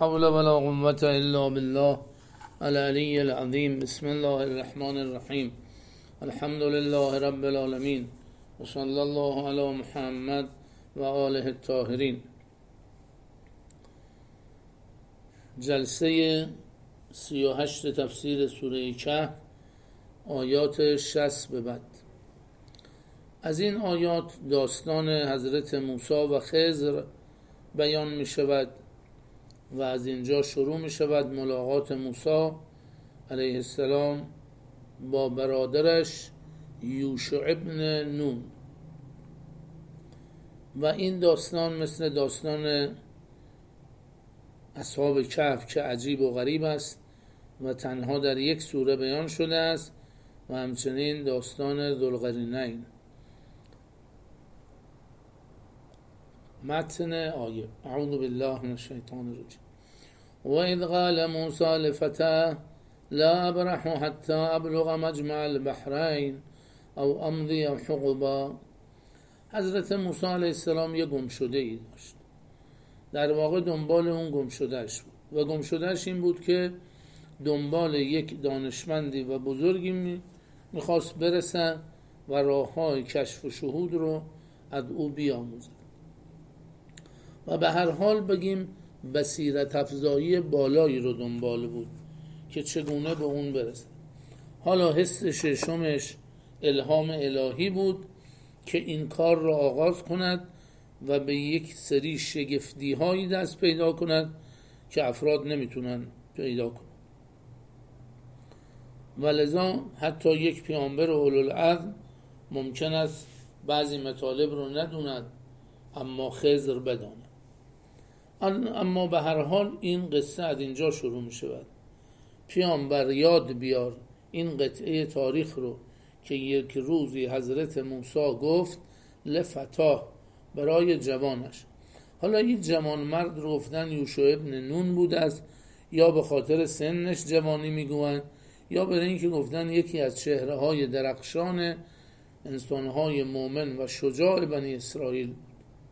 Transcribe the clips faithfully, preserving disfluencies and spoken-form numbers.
حول ولا قوة إلا بالله العلي العظيم. بسم الله الرحمن الرحیم. الحمد لله رب العالمین و صلی الله علی محمد و آله الطاهرین. جلسه سی و هشت تفسیر سوره کهف، آیات شصت به بعد. از این آیات داستان حضرت موسی و خضر بیان می شود و از اینجا شروع می شود ملاقات موسی علیه السلام با برادرش یوشع ابن نون. و این داستان مثل داستان اصحاب کهف که عجیب و غریب است و تنها در یک سوره بیان شده است، و همچنین داستان ذوالقرنین. متن آیه: اعوذ بالله من الشیطان الرجیم. و اذ قال موسی لفتاه لا ابرح حتی ابلغ مجمع البحرین او امضی حقبا. حضرت موسی علیه السلام یک گم شده ای داشت، در واقع دنبال اون گم شدهش بود و گم شدهش این بود که دنبال یک دانشمندی و بزرگی میخواست برسه و راه های کشف و شهود رو از او بیاموزه و به هر حال بگیم بصیرت افزایی بالایی رو دنبال بود که چگونه به اون برسه. حالا حس ششمش الهام الهی بود که این کار را آغاز کند و به یک سری شگفتی هایی دست پیدا کند که افراد نمیتونن پیدا کنند. و لذا حتی یک پیامبر اولوالعزم ممکن است بعضی مطالب رو ندوند اما خضر بداند. اما به هر حال این قصه از اینجا شروع می شود. پیامبر یاد بیار این قطعه تاریخ رو که یک روزی حضرت موسی گفت لفتاه، برای جوانش. حالا این جوان مرد رو گفتن یوشع ابن نون بود است، یا به خاطر سنش جوانی میگویند، یا برای اینکه گفتن یکی از چهره های درخشان انسانهای مؤمن و شجاع بنی اسرائیل بود.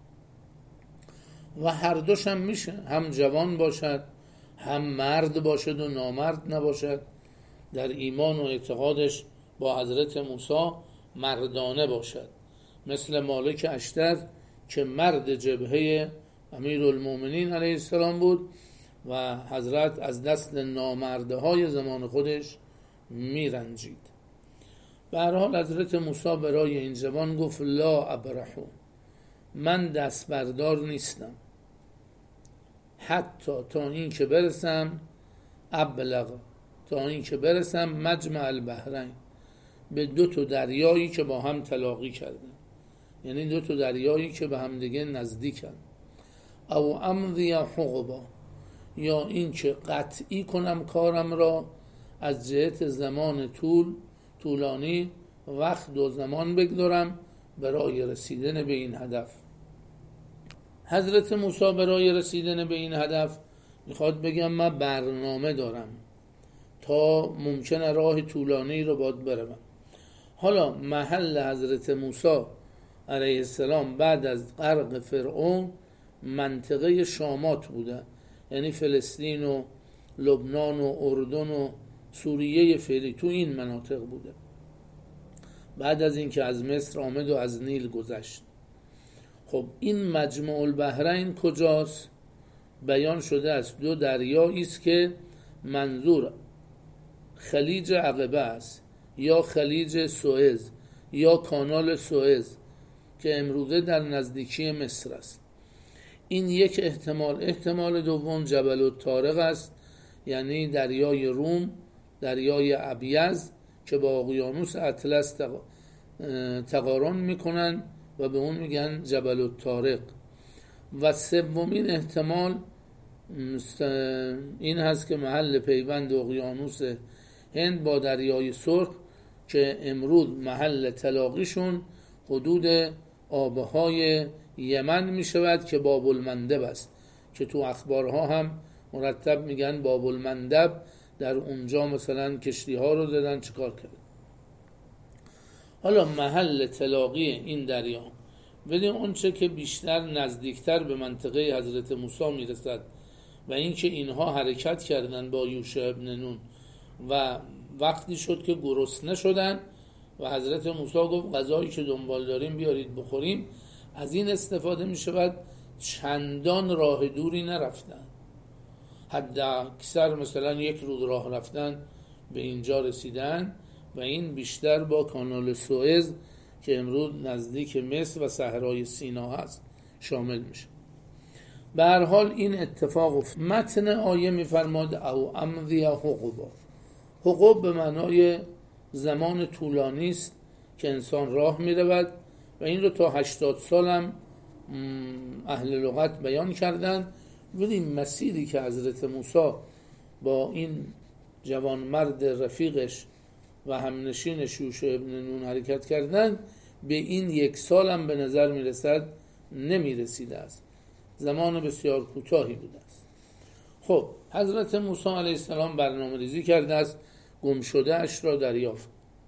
و هر دوش هم میشه، هم جوان باشد، هم مرد باشد و نامرد نباشد، در ایمان و اعتقادش با حضرت موسی مردانه باشد، مثل مالک اشتر که مرد جبهه امیرالمومنین علیه السلام بود و حضرت از دست نامرده های زمان خودش میرنجید. به هر حال حضرت موسی برای این جوان گفت لا ابرحو، من دست بردار نیستم، حتی تا این که برسم ابلغ، تا این که برسم مجمع البحرین، به دو تا دریایی که با هم تلاقی کردن، یعنی دو تا دریایی که به هم دیگه نزدیکن. او امضی حقبا، یا این که قطعی کنم کارم را از جهت زمان طول طولانی وقت و زمان بگذارم برای رسیدن به این هدف. حضرت موسی برای رسیدن به این هدف میخواد بگم من برنامه دارم تا ممکنه راه طولانی رو باید بروم. حالا محل حضرت موسی علیه السلام بعد از غرق فرعون منطقه شامات بوده، یعنی فلسطین و لبنان و اردن و سوریه فعلی، تو این مناطق بوده. بعد از اینکه از مصر آمد و از نیل گذشت. خب این مجمع البحرین کجاست؟ بیان شده است دو دریایی است که منظور خلیج عقبه است، یا خلیج سوئز یا کانال سوئز که امروزه در نزدیکی مصر است. این یک احتمال. احتمال دوم جبل الطارق است، یعنی دریای روم، دریای ابیض که با اقیانوس اطلس تقارن میکنن و به اون میگن جبل الطارق. و سومین احتمال این هست که محل پیوند اقیانوس هند با دریای سرخ که امروز محل تلاقیشون حدود آبهای یمن می شود که باب المندب است، که تو اخبارها هم مرتب میگن باب المندب، در اونجا مثلا کشتی ها رو دادن چیکار کرد. حالا محل تلاقی این دریا ولی اون چه که بیشتر نزدیکتر به منطقه حضرت موسی میرسد و اینکه اینها حرکت کردن با یوشع ابن نون و وقتی شد که گرسنه شدن و حضرت موسی گفت غذایی که دنبال داریم بیارید بخوریم، از این استفاده می شود چندان راه دوری نرفتن، حتی اکثر مثلا یک روز راه رفتن به اینجا رسیدن و این بیشتر با کانال سوئز که امروز نزدیک مصر و صحرای سینا هست شامل میشه. به هر حال این اتفاق افتاد. متن آیه میفرماد او امضی حقوبا. حقوب به معنای زمان طولانی است که انسان راه میرود و این رو تا هشتاد سالم اهل لغت بیان کردن. ولی مسیری که حضرت موسی با این جوان مرد رفیقش و همنشینش یوشع ابن نون حرکت کردن به این یک سالم به نظر میرسد نمیرسیده است، زمان بسیار کوتاهی بوده است. خب حضرت موسی علیه السلام برنامه ریزی کرده است گم شده اش را دریافت.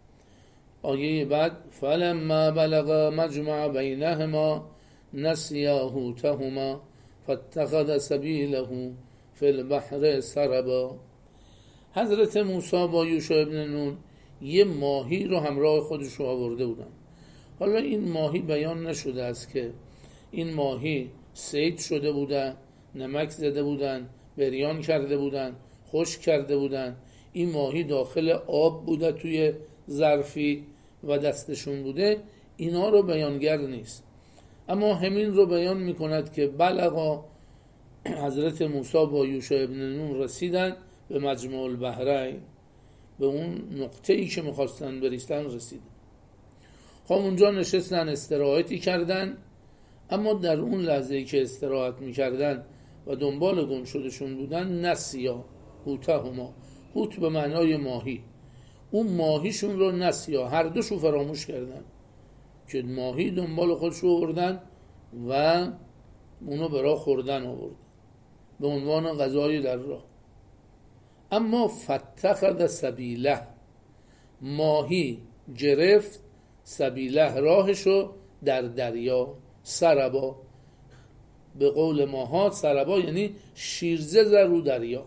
آیه بعد فلما بلغ مجمع بینهما نسیا حوتهما فاتخذ سبیله فی البحر سربا. حضرت موسی با یوشع ابن نون یه ماهی رو همراه خودش رو آورده بودن. حالا این ماهی بیان نشده است که این ماهی صید شده بودن، نمک زده بودن، بریان کرده بودن، خشک کرده بودن، این ماهی داخل آب بوده توی ظرفی و دستشون بوده، اینا رو بیانگر نیست. اما همین رو بیان میکند که بلغا حضرت موسی با یوشع ابن نون رسیدن به مجمع البحرین، به اون نقطه ای که میخواستن بریستن رسیدن. خب اونجا نشستن استراحتی کردن، اما در اون لحظه ای که استراحت میکردن و دنبال گم شدشون بودن نسیا حوتهما، حوت به معنای ماهی، اون ماهیشون رو نسیا، هر دوشو فراموش کردن که ماهی دنبال خودشو آوردن و اونو برای خوردن آوردن به عنوان غذای در راه. اما فتخذ سبیله، ماهی گرفت سبیله راهشو در دریا، سربا، به قول ماها سربا یعنی شیرزه زد رو دریا.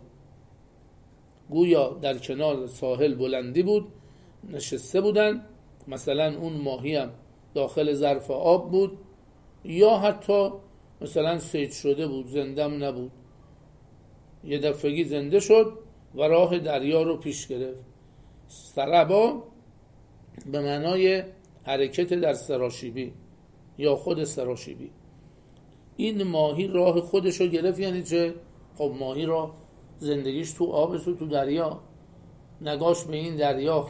گویا در کنار ساحل بلندی بود نشسته بودن، مثلا اون ماهی هم داخل ظرف آب بود یا حتی مثلا صید شده بود، زندم نبود، یه دفعگی زنده شد و راه دریا رو پیش گرفت. سربا به معنای حرکت در سراشیبی یا خود سراشیبی. این ماهی راه خودش رو گرفت، یعنی چه؟ خب ماهی را زندگیش تو آب، تو تو دریا، نگاش به این دریا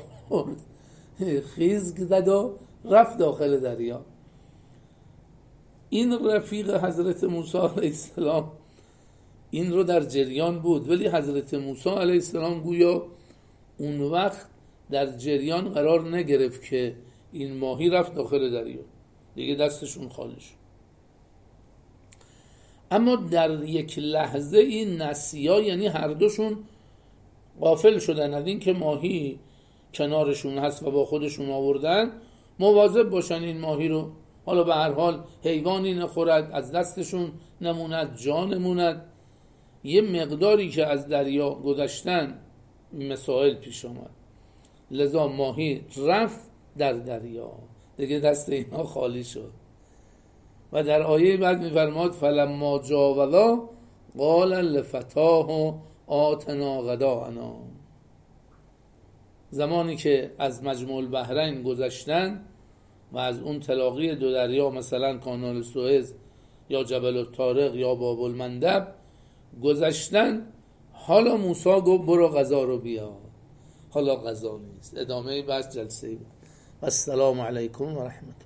خیز زد و رفت داخل دریا. این رفیق حضرت موسی علیه السلام این رو در جریان بود، ولی حضرت موسی علیه السلام گویا اون وقت در جریان قرار نگرفت که این ماهی رفت داخل دریا، دیگه دستشون خالی شد. اما در یک لحظه این نسیا، یعنی هر دوشون غافل شدن از این که ماهی کنارشون هست و با خودشون آوردن، مواظب باشن این ماهی رو، حالا به هر حال حیوانی نخورد، از دستشون نموند، جا نموند. یه مقداری که از دریا گذشتن مسائل پیش آمد، لذا ماهی رفت در دریا، دیگه دست اینا خالی شد. و در آیه بعد می‌فرماد فلما جاوزا قال لفتاه آتنا غداءنا. زمانی که از مجمع البحرین گذشتن و از اون تلاقی دو دریا، مثلا کانال سوئز یا جبل الطارق یا باب المندب گذشتن، حالا موسی گفت برو غذا رو بیار. حالا غذا نیست. ادامه بحث جلسه بعد. السلام علیکم و رحمت الله.